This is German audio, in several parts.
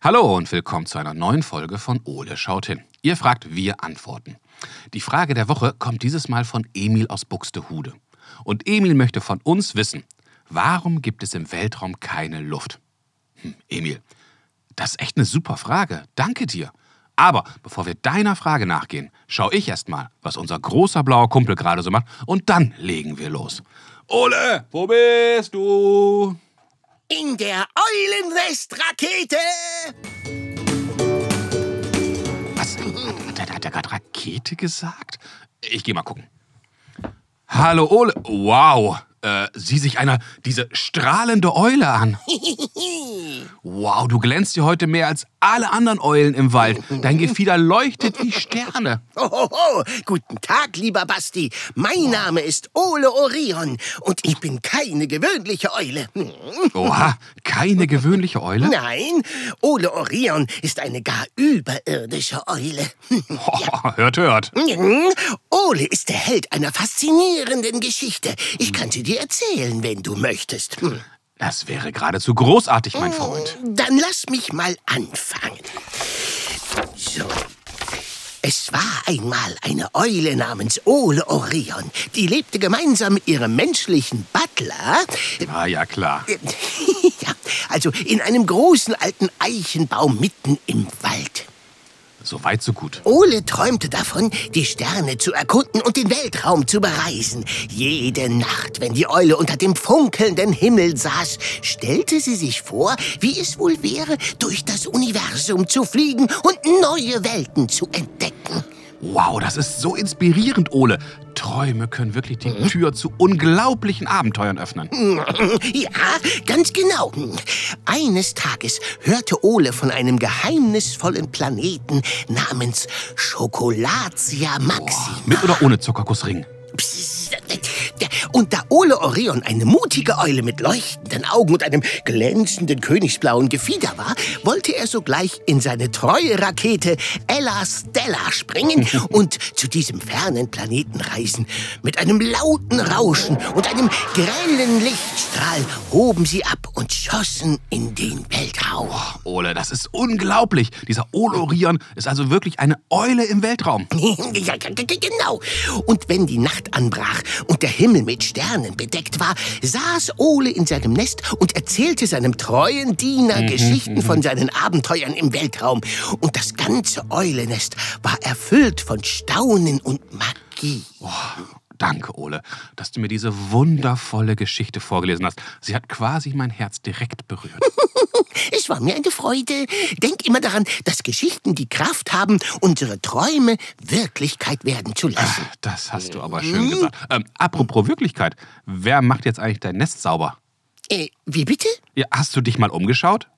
Hallo und willkommen zu einer neuen Folge von Ole schaut hin. Ihr fragt, wir antworten. Die Frage der Woche kommt dieses Mal von Emil aus Buxtehude. Und Emil möchte von uns wissen, warum gibt es im Weltraum keine Luft? Emil, das ist echt eine super Frage. Danke dir. Aber bevor wir deiner Frage nachgehen, schaue ich erst mal, was unser großer blauer Kumpel gerade so macht. Und dann legen wir los. Ole, wo bist du? In der Eulenwest-Rakete! Was? Hat er gerade Rakete gesagt? Ich geh mal gucken. Hallo Ole. Wow. Sieh sich einer diese strahlende Eule an. Wow, du glänzt hier heute mehr als alle anderen Eulen im Wald. Dein Gefieder leuchtet wie Sterne. Hohoho. Guten Tag, lieber Basti. Mein Name ist Ole Orion und ich bin keine gewöhnliche Eule. Oha, keine gewöhnliche Eule? Nein, Ole Orion ist eine gar überirdische Eule. Hört. Ole ist der Held einer faszinierenden Geschichte. Ich kann sie dir erzählen, wenn du möchtest. Das wäre geradezu großartig, mein Freund. Dann lass mich mal anfangen. So. Es war einmal eine Eule namens Ole Orion. Die lebte gemeinsam mit ihrem menschlichen Butler. Ja, klar. Ja, also in einem großen alten Eichenbaum mitten im Wald. So weit, so gut. Ole träumte davon, die Sterne zu erkunden und den Weltraum zu bereisen. Jede Nacht, wenn die Eule unter dem funkelnden Himmel saß, stellte sie sich vor, wie es wohl wäre, durch das Universum zu fliegen und neue Welten zu entdecken. Wow, das ist so inspirierend, Ole. Träume können wirklich die Tür zu unglaublichen Abenteuern öffnen. Ja, ganz genau. Eines Tages hörte Ole von einem geheimnisvollen Planeten namens Schokolatia Maxima. Mit oder ohne Zuckerkussring? Und da Ole Orion eine mutige Eule mit leuchtenden Augen und einem glänzenden königsblauen Gefieder war, wollte er sogleich in seine treue Rakete Ella Stella springen und zu diesem fernen Planeten reisen. Mit einem lauten Rauschen und einem grellen Lichtstrahl hoben sie ab und schossen in den Weltraum. Ole, das ist unglaublich. Dieser Ole Orion ist also wirklich eine Eule im Weltraum. Ja, genau. Und wenn die Nacht anbrach und der Himmel mit Sternen bedeckt war, saß Ole in seinem Nest und erzählte seinem treuen Diener Geschichten von seinen Abenteuern im Weltraum. Und das ganze Eulenest war erfüllt von Staunen und Magie. Danke, Ole, dass du mir diese wundervolle Geschichte vorgelesen hast. Sie hat quasi mein Herz direkt berührt. Es war mir eine Freude. Denk immer daran, dass Geschichten die Kraft haben, unsere Träume Wirklichkeit werden zu lassen. Das hast du aber schön gesagt. Apropos Wirklichkeit, wer macht jetzt eigentlich dein Nest sauber? Wie bitte? Ja, hast du dich mal umgeschaut?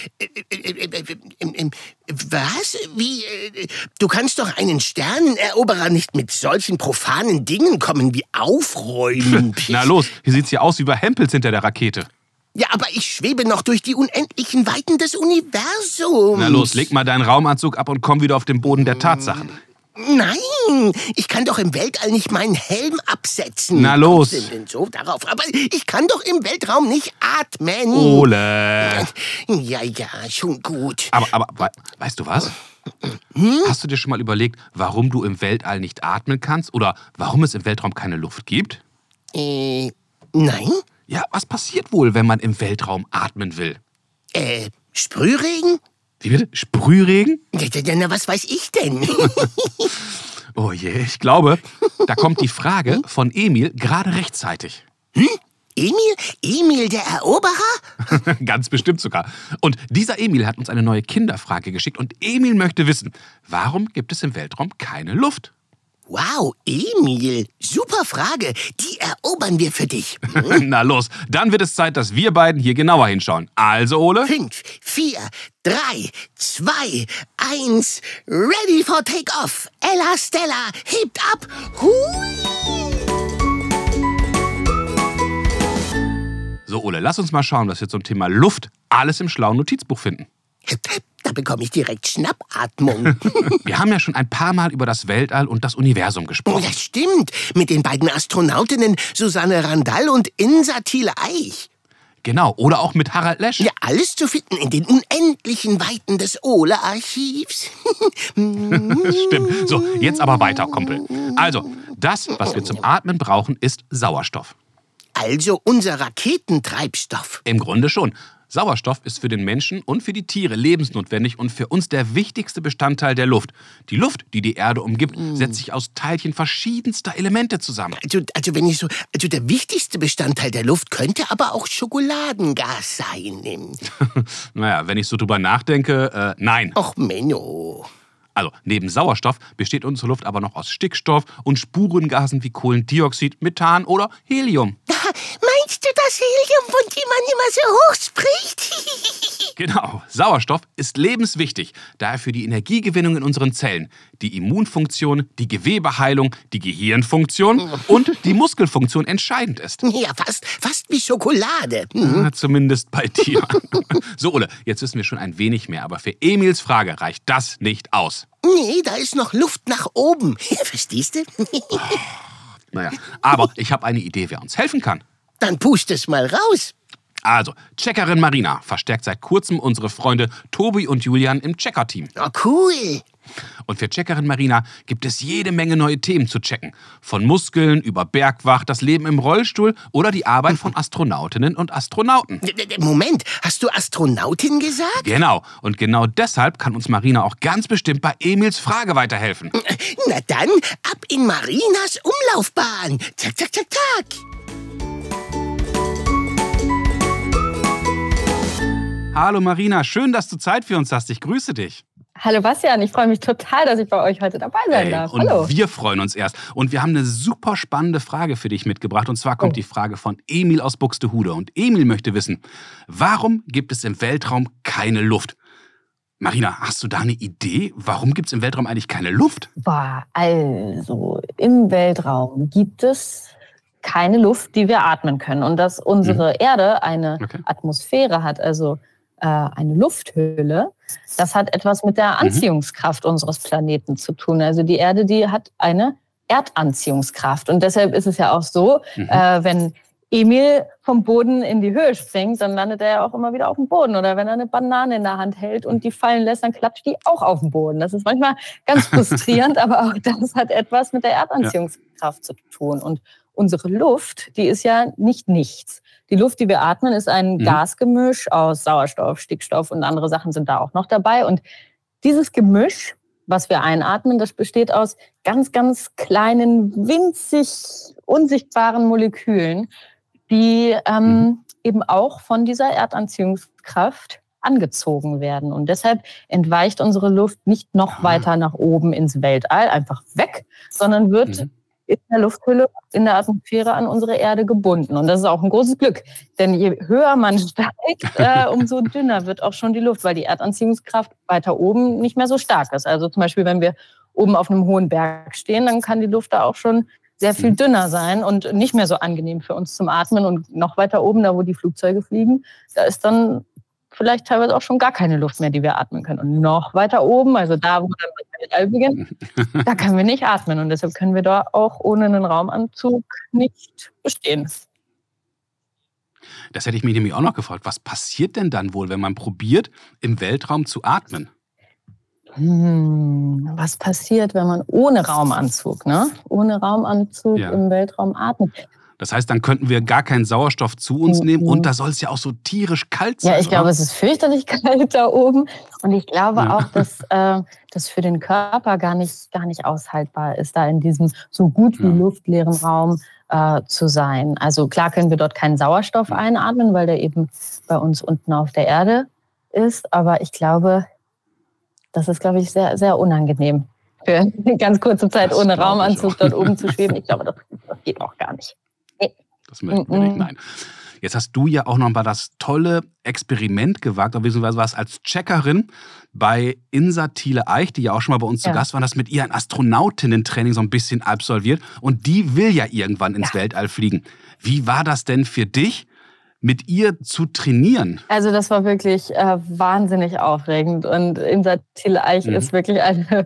Was? Wie? Du kannst doch einen Sterneneroberer nicht mit solchen profanen Dingen kommen wie Aufräumen. Na los, hier sieht's ja aus wie bei Hempels hinter der Rakete. Ja, aber ich schwebe noch durch die unendlichen Weiten des Universums. Na los, leg mal deinen Raumanzug ab und komm wieder auf den Boden der Tatsachen. Nein, ich kann doch im Weltall nicht meinen Helm absetzen. Na los. So darauf. Aber ich kann doch im Weltraum nicht atmen. Ole. Ja, schon gut. Aber weißt du was? Hast du dir schon mal überlegt, warum du im Weltall nicht atmen kannst? Oder warum es im Weltraum keine Luft gibt? Nein. Ja, was passiert wohl, wenn man im Weltraum atmen will? Sprühregen? Wie bitte? Sprühregen? Na, was weiß ich denn? Oh je, ich glaube, da kommt die Frage von Emil gerade rechtzeitig. Emil? Emil der Eroberer? Ganz bestimmt sogar. Und dieser Emil hat uns eine neue Kinderfrage geschickt und Emil möchte wissen, warum gibt es im Weltraum keine Luft? Wow, Emil, super Frage. Die erobern wir für dich. Na los, dann wird es Zeit, dass wir beiden hier genauer hinschauen. Also, Ole? 5, 4, 3, 2, 1, ready for take-off. Ella Stella, hebt ab. Hui! So, Ole, lass uns mal schauen, was wir zum Thema Luft alles im schlauen Notizbuch finden. Da bekomme ich direkt Schnappatmung. Wir haben ja schon ein paar Mal über das Weltall und das Universum gesprochen. Das stimmt, mit den beiden Astronautinnen Susanne Randall und Insa Thiele-Eich. Genau, oder auch mit Harald Lesch. Ja, alles zu finden in den unendlichen Weiten des Ole-Archivs. Stimmt. So, jetzt aber weiter, Kumpel. Also, das, was wir zum Atmen brauchen, ist Sauerstoff. Also unser Raketentreibstoff. Im Grunde schon. Sauerstoff ist für den Menschen und für die Tiere lebensnotwendig und für uns der wichtigste Bestandteil der Luft. Die Luft, die die Erde umgibt, setzt sich aus Teilchen verschiedenster Elemente zusammen. Also der wichtigste Bestandteil der Luft könnte aber auch Schokoladengas sein. Naja, wenn ich so drüber nachdenke, nein. Och, Menno. Also, neben Sauerstoff besteht unsere Luft aber noch aus Stickstoff und Spurengasen wie Kohlendioxid, Methan oder Helium. Meinst du das Helium, von dem man immer so hoch spricht? Genau, Sauerstoff ist lebenswichtig, da er für die Energiegewinnung in unseren Zellen, die Immunfunktion, die Gewebeheilung, die Gehirnfunktion und die Muskelfunktion entscheidend ist. Ja, fast wie Schokolade. Zumindest bei dir. So, Ole, jetzt wissen wir schon ein wenig mehr, aber für Emils Frage reicht das nicht aus. Nee, da ist noch Luft nach oben. Verstehst du? Naja, aber ich habe eine Idee, wer uns helfen kann. Dann pust es mal raus. Also, Checkerin Marina verstärkt seit kurzem unsere Freunde Tobi und Julian im Checker-Team. Oh, cool. Und für Checkerin Marina gibt es jede Menge neue Themen zu checken. Von Muskeln über Bergwacht, das Leben im Rollstuhl oder die Arbeit von Astronautinnen und Astronauten. Moment, hast du Astronautin gesagt? Genau, und genau deshalb kann uns Marina auch ganz bestimmt bei Emils Frage weiterhelfen. Na dann, ab in Marinas Umlaufbahn. Zack, zack, zack, zack. Hallo Marina, schön, dass du Zeit für uns hast. Ich grüße dich. Hallo Bastian, ich freue mich total, dass ich bei euch heute dabei sein darf. Und Hallo. Wir freuen uns erst. Und wir haben eine super spannende Frage für dich mitgebracht. Und zwar kommt die Frage von Emil aus Buxtehude. Und Emil möchte wissen, warum gibt es im Weltraum keine Luft? Marina, hast du da eine Idee? Warum gibt es im Weltraum eigentlich keine Luft? Also, im Weltraum gibt es keine Luft, die wir atmen können. Und dass unsere Erde eine Atmosphäre hat, also eine Lufthülle, das hat etwas mit der Anziehungskraft unseres Planeten zu tun. Also die Erde, die hat eine Erdanziehungskraft. Und deshalb ist es ja auch so, wenn Emil vom Boden in die Höhe springt, dann landet er ja auch immer wieder auf dem Boden. Oder wenn er eine Banane in der Hand hält und die fallen lässt, dann klatscht die auch auf den Boden. Das ist manchmal ganz frustrierend, aber auch das hat etwas mit der Erdanziehungskraft zu tun. Und unsere Luft, die ist ja nicht nichts. Die Luft, die wir atmen, ist ein Gasgemisch aus Sauerstoff, Stickstoff und andere Sachen sind da auch noch dabei. Und dieses Gemisch, was wir einatmen, das besteht aus ganz, ganz kleinen, winzig unsichtbaren Molekülen, die eben auch von dieser Erdanziehungskraft angezogen werden. Und deshalb entweicht unsere Luft nicht noch weiter nach oben ins Weltall, einfach weg, sondern wird in der Lufthülle, in der Atmosphäre an unsere Erde gebunden. Und das ist auch ein großes Glück. Denn je höher man steigt, umso dünner wird auch schon die Luft, weil die Erdanziehungskraft weiter oben nicht mehr so stark ist. Also zum Beispiel, wenn wir oben auf einem hohen Berg stehen, dann kann die Luft da auch schon sehr viel dünner sein und nicht mehr so angenehm für uns zum Atmen. Und noch weiter oben, da wo die Flugzeuge fliegen, da ist dann vielleicht teilweise auch schon gar keine Luft mehr, die wir atmen können. Und noch weiter oben, also da, wo dann das Weltall beginnt, da können wir nicht atmen. Und deshalb können wir da auch ohne einen Raumanzug nicht bestehen. Das hätte ich mich nämlich auch noch gefragt. Was passiert denn dann wohl, wenn man probiert, im Weltraum zu atmen? Was passiert, wenn man ohne Raumanzug, ohne Raumanzug im Weltraum atmet? Das heißt, dann könnten wir gar keinen Sauerstoff zu uns nehmen und da soll es ja auch so tierisch kalt sein. Ja, ich glaube, es ist fürchterlich kalt da oben und ich glaube auch, dass das für den Körper gar nicht aushaltbar ist, da in diesem so gut wie luftleeren Raum zu sein. Also klar können wir dort keinen Sauerstoff einatmen, weil der eben bei uns unten auf der Erde ist, aber ich glaube, das ist, glaube ich, sehr, sehr unangenehm für eine ganz kurze Zeit ohne Raumanzug dort oben zu schweben. Ich glaube, das geht auch gar nicht. Das möchten wir nicht, nein. Jetzt hast du ja auch noch mal das tolle Experiment gewagt, beziehungsweise warst als Checkerin bei Insa Thiele-Eich, die ja auch schon mal bei uns zu Gast war, das mit ihr ein Astronautinnen-Training so ein bisschen absolviert. Und die will ja irgendwann ins Weltall fliegen. Wie war das denn für dich, mit ihr zu trainieren? Also das war wirklich wahnsinnig aufregend. Und Insa Thiele-Eich ist wirklich eine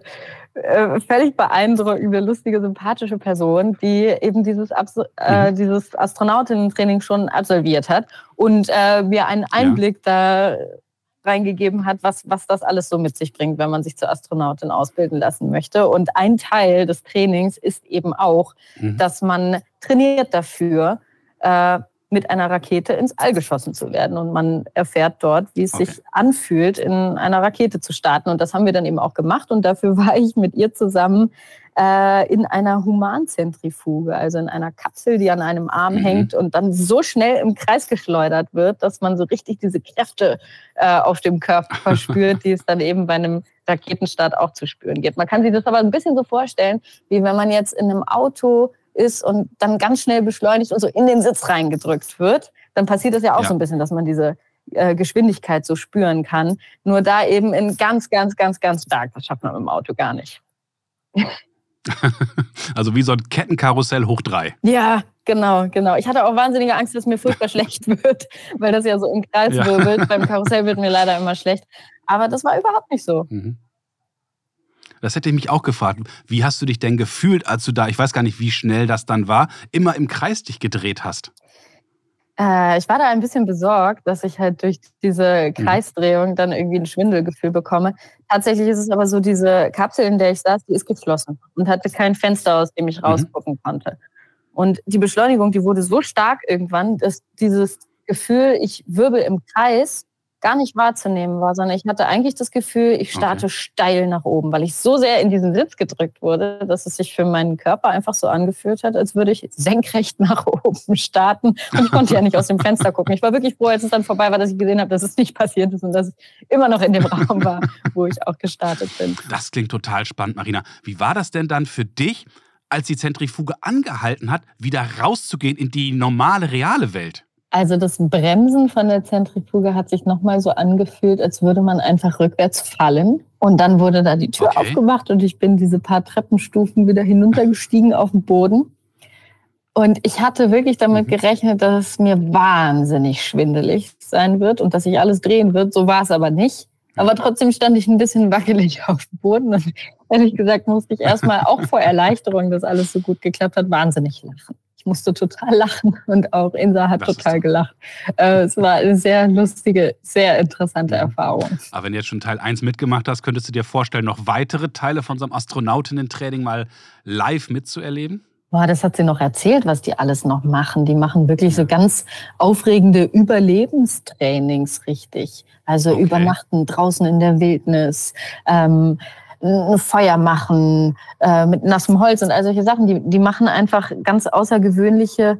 völlig beeindruckende, lustige, sympathische Person, die eben dieses Astronautinnen-Training schon absolviert hat und mir einen Einblick da reingegeben hat, was das alles so mit sich bringt, wenn man sich zur Astronautin ausbilden lassen möchte. Und ein Teil des Trainings ist eben auch, dass man trainiert dafür, mit einer Rakete ins All geschossen zu werden. Und man erfährt dort, wie es sich anfühlt, in einer Rakete zu starten. Und das haben wir dann eben auch gemacht. Und dafür war ich mit ihr zusammen in einer Humanzentrifuge, also in einer Kapsel, die an einem Arm hängt und dann so schnell im Kreis geschleudert wird, dass man so richtig diese Kräfte auf dem Körper verspürt, die es dann eben bei einem Raketenstart auch zu spüren gibt. Man kann sich das aber ein bisschen so vorstellen, wie wenn man jetzt in einem Auto ist und dann ganz schnell beschleunigt und so in den Sitz reingedrückt wird. Dann passiert das ja auch so ein bisschen, dass man diese Geschwindigkeit so spüren kann. Nur da eben in ganz, ganz, ganz, ganz stark. Das schafft man mit dem Auto gar nicht. Also wie so ein Kettenkarussell hoch 3. Ja, genau. Ich hatte auch wahnsinnige Angst, dass mir furchtbar schlecht wird, weil das ja so im Kreis wirbelt. Beim Karussell wird mir leider immer schlecht. Aber das war überhaupt nicht so. Das hätte ich mich auch gefragt. Wie hast du dich denn gefühlt, als du da, ich weiß gar nicht, wie schnell das dann war, immer im Kreis dich gedreht hast? Ich war da ein bisschen besorgt, dass ich halt durch diese Kreisdrehung dann irgendwie ein Schwindelgefühl bekomme. Tatsächlich ist es aber so, diese Kapsel, in der ich saß, die ist geschlossen und hatte kein Fenster, aus dem ich rausgucken konnte. Und die Beschleunigung, die wurde so stark irgendwann, dass dieses Gefühl, ich wirbel im Kreis, gar nicht wahrzunehmen war, sondern ich hatte eigentlich das Gefühl, ich starte steil nach oben, weil ich so sehr in diesen Sitz gedrückt wurde, dass es sich für meinen Körper einfach so angefühlt hat, als würde ich senkrecht nach oben starten. Und ich konnte ja nicht aus dem Fenster gucken. Ich war wirklich froh, als es dann vorbei war, dass ich gesehen habe, dass es nicht passiert ist und dass ich immer noch in dem Raum war, wo ich auch gestartet bin. Das klingt total spannend, Marina. Wie war das denn dann für dich, als die Zentrifuge angehalten hat, wieder rauszugehen in die normale, reale Welt? Also das Bremsen von der Zentrifuge hat sich nochmal so angefühlt, als würde man einfach rückwärts fallen. Und dann wurde da die Tür aufgemacht und ich bin diese paar Treppenstufen wieder hinuntergestiegen auf den Boden. Und ich hatte wirklich damit gerechnet, dass es mir wahnsinnig schwindelig sein wird und dass sich alles drehen wird. So war es aber nicht. Aber trotzdem stand ich ein bisschen wackelig auf dem Boden. Und ehrlich gesagt musste ich erstmal auch vor Erleichterung, dass alles so gut geklappt hat, wahnsinnig lachen. Ich musste total lachen und auch Insa hat total gelacht. Es war eine sehr lustige, sehr interessante Erfahrung. Aber wenn du jetzt schon Teil 1 mitgemacht hast, könntest du dir vorstellen, noch weitere Teile von so einem Astronautinnen-Training mal live mitzuerleben? Boah, das hat sie noch erzählt, was die alles noch machen. Die machen wirklich so ganz aufregende Überlebenstrainings, richtig. Also übernachten draußen in der Wildnis, ein Feuer machen mit nassem Holz und all solche Sachen. Die machen einfach ganz außergewöhnliche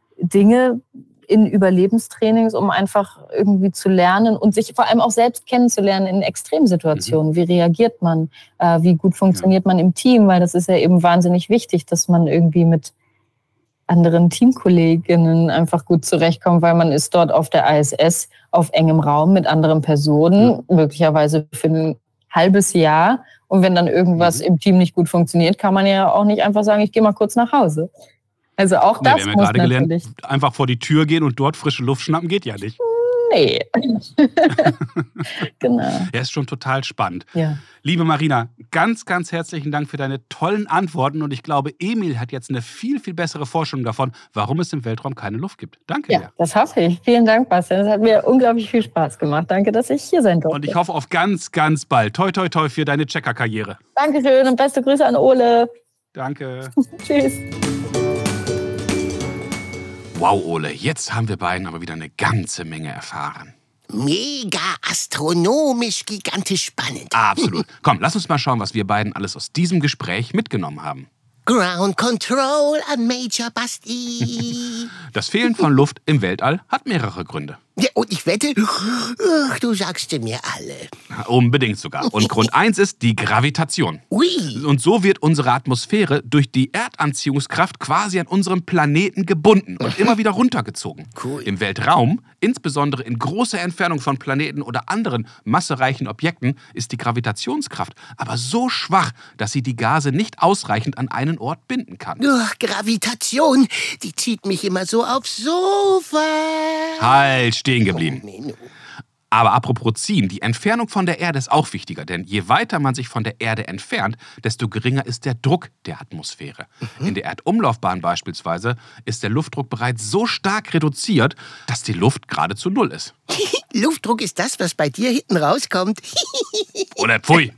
Dinge in Überlebenstrainings, um einfach irgendwie zu lernen und sich vor allem auch selbst kennenzulernen in Extremsituationen. Wie reagiert man? Wie gut funktioniert man im Team? Weil das ist ja eben wahnsinnig wichtig, dass man irgendwie mit anderen Teamkolleginnen einfach gut zurechtkommt, weil man ist dort auf der ISS auf engem Raum mit anderen Personen, möglicherweise für ein halbes Jahr. Und wenn dann irgendwas im Team nicht gut funktioniert, kann man ja auch nicht einfach sagen, ich gehe mal kurz nach Hause. Also auch das wir haben muss ja gerade natürlich gelernt, einfach vor die Tür gehen und dort frische Luft schnappen geht ja nicht. Nee. Genau. Ja, ist schon total spannend. Ja. Liebe Marina, ganz, ganz herzlichen Dank für deine tollen Antworten und ich glaube, Emil hat jetzt eine viel, viel bessere Vorstellung davon, warum es im Weltraum keine Luft gibt. Danke dir. Das hoffe ich. Vielen Dank, Bastian. Es hat mir unglaublich viel Spaß gemacht. Danke, dass ich hier sein durfte. Und ich hoffe auf ganz, ganz bald. Toi, toi, toi für deine Checker-Karriere. Dankeschön und beste Grüße an Ole. Danke. Tschüss. Wow, Ole, jetzt haben wir beiden aber wieder eine ganze Menge erfahren. Mega astronomisch gigantisch spannend. Absolut. Komm, lass uns mal schauen, was wir beiden alles aus diesem Gespräch mitgenommen haben. Ground Control an Major Basti. Das Fehlen von Luft im Weltall hat mehrere Gründe. Ja, und ich wette, du sagst dir mir alle. Unbedingt sogar. Und Grund 1 ist die Gravitation. Ui. Und so wird unsere Atmosphäre durch die Erdanziehungskraft quasi an unserem Planeten gebunden und immer wieder runtergezogen. Cool. Im Weltraum, insbesondere in großer Entfernung von Planeten oder anderen massereichen Objekten, ist die Gravitationskraft aber so schwach, dass sie die Gase nicht ausreichend an einen Ort binden kann. Gravitation, die zieht mich immer so aufs Sofa. Halt, stehen geblieben. Aber apropos ziehen, die Entfernung von der Erde ist auch wichtiger, denn je weiter man sich von der Erde entfernt, desto geringer ist der Druck der Atmosphäre. In der Erdumlaufbahn beispielsweise ist der Luftdruck bereits so stark reduziert, dass die Luft geradezu null ist. Luftdruck ist das, was bei dir hinten rauskommt. Oder pfui!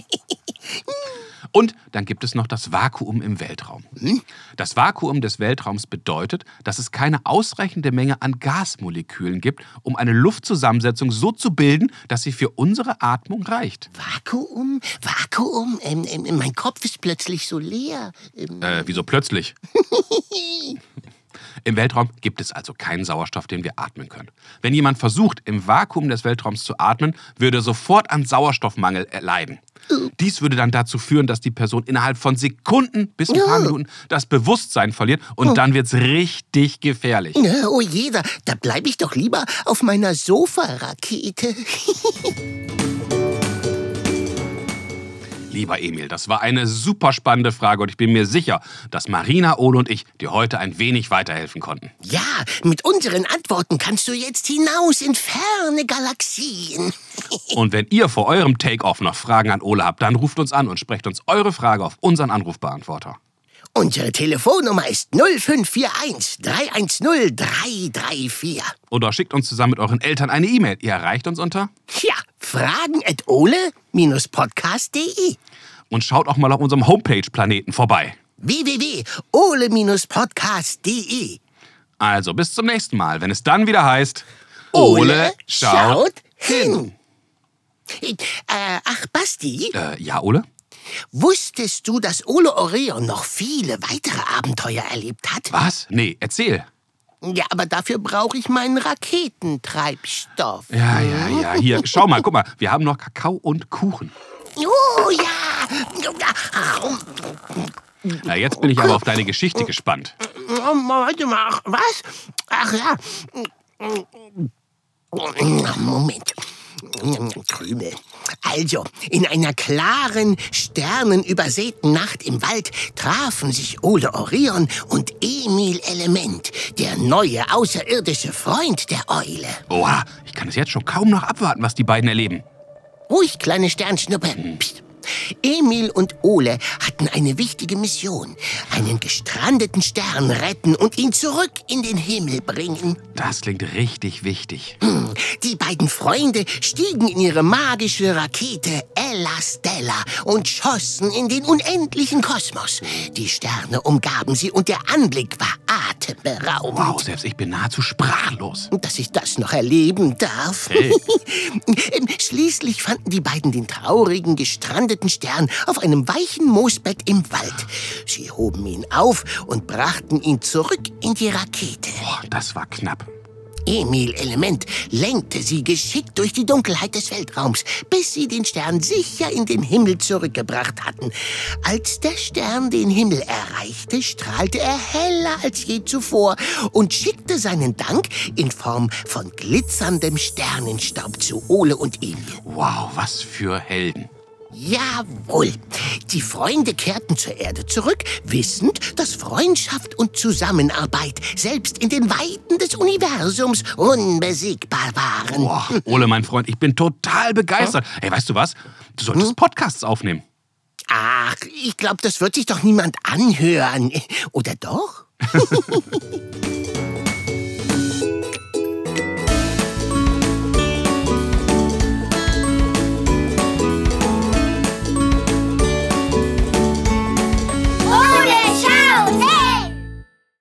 Und dann gibt es noch das Vakuum im Weltraum. Das Vakuum des Weltraums bedeutet, dass es keine ausreichende Menge an Gasmolekülen gibt, um eine Luftzusammensetzung so zu bilden, dass sie für unsere Atmung reicht. Vakuum? Vakuum? Mein Kopf ist plötzlich so leer. Wieso plötzlich? Im Weltraum gibt es also keinen Sauerstoff, den wir atmen können. Wenn jemand versucht, im Vakuum des Weltraums zu atmen, würde er sofort an Sauerstoffmangel erleiden. Dies würde dann dazu führen, dass die Person innerhalb von Sekunden bis ein paar Minuten das Bewusstsein verliert und dann wird's richtig gefährlich. Oh je, da bleibe ich doch lieber auf meiner Sofarakete. Lieber Emil, das war eine super spannende Frage und ich bin mir sicher, dass Marina, Ole und ich dir heute ein wenig weiterhelfen konnten. Ja, mit unseren Antworten kannst du jetzt hinaus in ferne Galaxien. Und wenn ihr vor eurem Take-Off noch Fragen an Ole habt, dann ruft uns an und sprecht uns eure Frage auf unseren Anrufbeantworter. Unsere Telefonnummer ist 0541 310 334. Oder schickt uns zusammen mit euren Eltern eine E-Mail. Ihr erreicht uns unter fragen@ole-podcast.de. Und schaut auch mal auf unserem Homepage-Planeten vorbei. www.ole-podcast.de. Also bis zum nächsten Mal, wenn es dann wieder heißt Ole schaut hin. Ach, Basti? Ja, Ole? Wusstest du, dass Ole Orion noch viele weitere Abenteuer erlebt hat? Was? Nee, erzähl. Ja, aber dafür brauche ich meinen Raketentreibstoff. Ja, hier, schau mal, guck mal, wir haben noch Kakao und Kuchen. Oh ja! Na, jetzt bin ich aber auf deine Geschichte gespannt. Warte mal, was? Ach ja. Moment. Krümel. Also, in einer klaren, sternenübersäten Nacht im Wald trafen sich Ole Orion und Emil Element, der neue außerirdische Freund der Eule. Oha, ich kann es jetzt schon kaum noch abwarten, was die beiden erleben. Ruhig, kleine Sternschnuppe. Psst. Emil und Ole hatten eine wichtige Mission. Einen gestrandeten Stern retten und ihn zurück in den Himmel bringen. Das klingt richtig wichtig. Die beiden Freunde stiegen in ihre magische Rakete Ella Stella und schossen in den unendlichen Kosmos. Die Sterne umgaben sie und der Anblick war atemberaubend. Wow, selbst ich bin nahezu sprachlos. Dass ich das noch erleben darf. Hey. Schließlich fanden die beiden den traurigen, gestrandeten Stern auf einem weichen Moosbett im Wald. Sie hoben ihn auf und brachten ihn zurück in die Rakete. Boah, das war knapp. Emil Element lenkte sie geschickt durch die Dunkelheit des Weltraums, bis sie den Stern sicher in den Himmel zurückgebracht hatten. Als der Stern den Himmel erreichte, strahlte er heller als je zuvor und schickte seinen Dank in Form von glitzerndem Sternenstaub zu Ole und Emil. Wow, was für Helden. Jawohl. Die Freunde kehrten zur Erde zurück, wissend, dass Freundschaft und Zusammenarbeit selbst in den Weiten des Universums unbesiegbar waren. Boah, Ole, mein Freund, ich bin total begeistert. Hey, weißt du was? Du solltest Podcasts aufnehmen. Ach, ich glaube, das wird sich doch niemand anhören. Oder doch?